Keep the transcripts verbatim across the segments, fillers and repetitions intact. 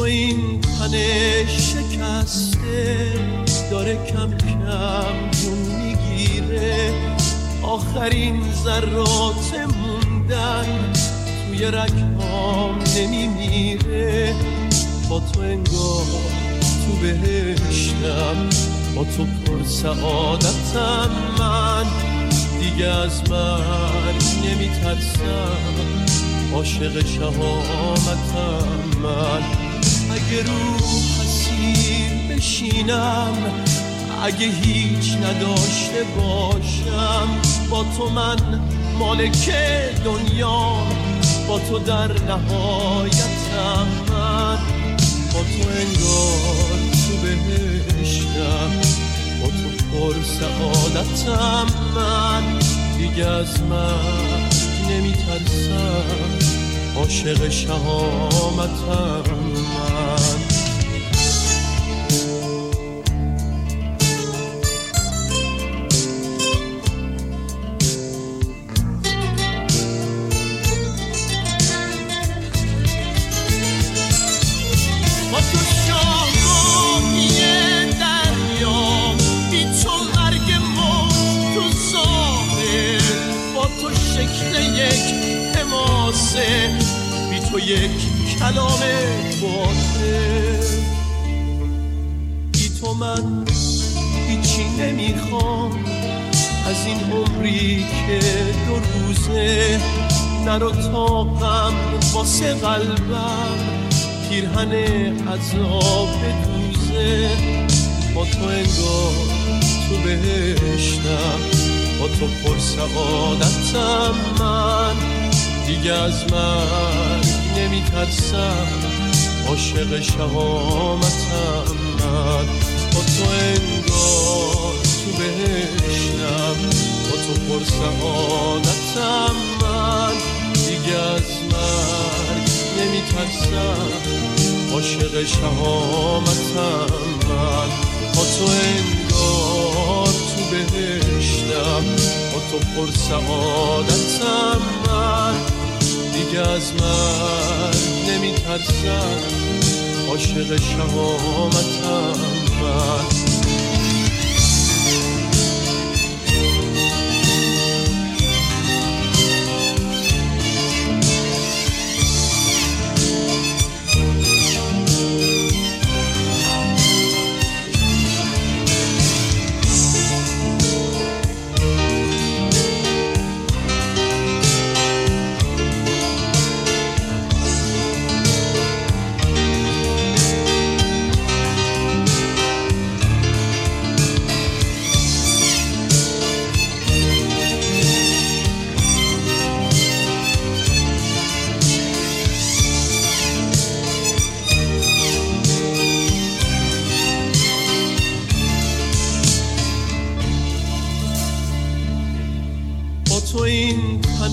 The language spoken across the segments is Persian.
این تن شکسته داره کم کم جون میگیره، آخرین ذرات موندن توی رگهام نمیمیره. با تو انگار تو بهشتم، با تو پر سعادتم، من دیگه از مرگ نمیترسم، عاشق شهامتم. من اگه رو حسیر بشینم، اگه هیچ نداشته باشم، با تو من مالک دنیا، با تو در نهایتم. من با تو انگار تو بهشتم، با تو پر سعادتم. من دیگه از مرگ نمیترسم، عاشق شهامتم. من بی تو یک کلام باطل، بی تو من هیچی نمیخوام از این عمری که دو روزه. نرو تا غم واسه قلبم پیرهن عذاب بدوزه. با تو انگار تو بهشتم، با تو پر سعادتم. من دیگه از مرگ نمیترسم، عاشق شهامتم. من با تو انگار تو بهشتم، با تو پر سعادتم. من دیگه از مرگ نمیترسم، عاشق شهامتم. من با تو انگار تو بهشتم، با تو پر سعادتم. من دیگه از مرگ نمیترسم، عاشق شهامتم. من تو این تن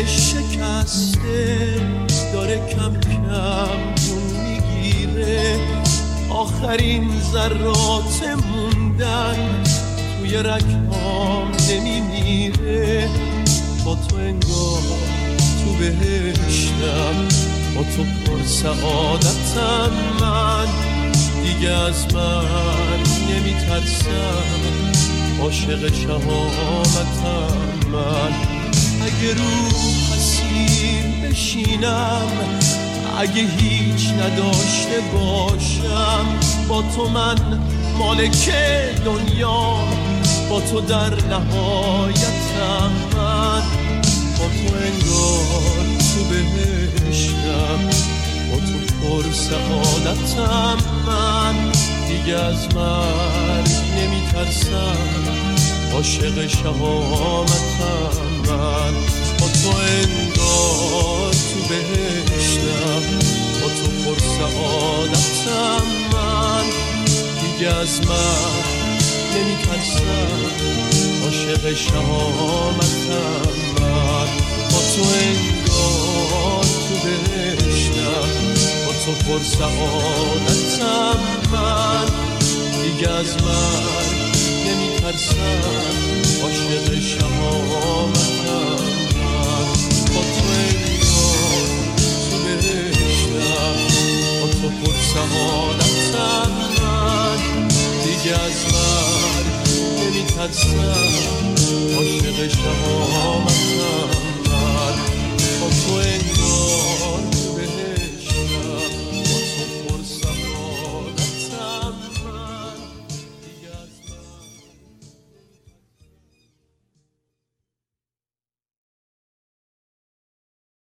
شکسته داره کم کم جون میگیره، آخرین ذرات موندن توی رگهام نمیمیره. با تو انگار تو بهشتم، با تو پر سعادتم. من دیگه از مرگ نمیترسم، عاشق شهامتم. من اگه رو حسیر بشینم، اگه هیچ نداشته باشم، با تو من مالک دنیا، با تو در نهایتم. من با تو انگار تو بهشتم، با تو پر سعادتم. من دیگه از مرگ نمیترسم، عاشق شهامتم. من با تو انگار تو بهشتم، با تو پر سعادتم. من دیگه از مرگ نمیترسم، عاشق شهامتم. من با تو انگار تو بهشتم، با تو پر سعادتم. من دیگه از مرگ نمیترسم، عاشق شهامتم. من با تو انگار تو بهشتم، با تو تو پر سعادتم من دیگه از من نمیترسم عاشق شما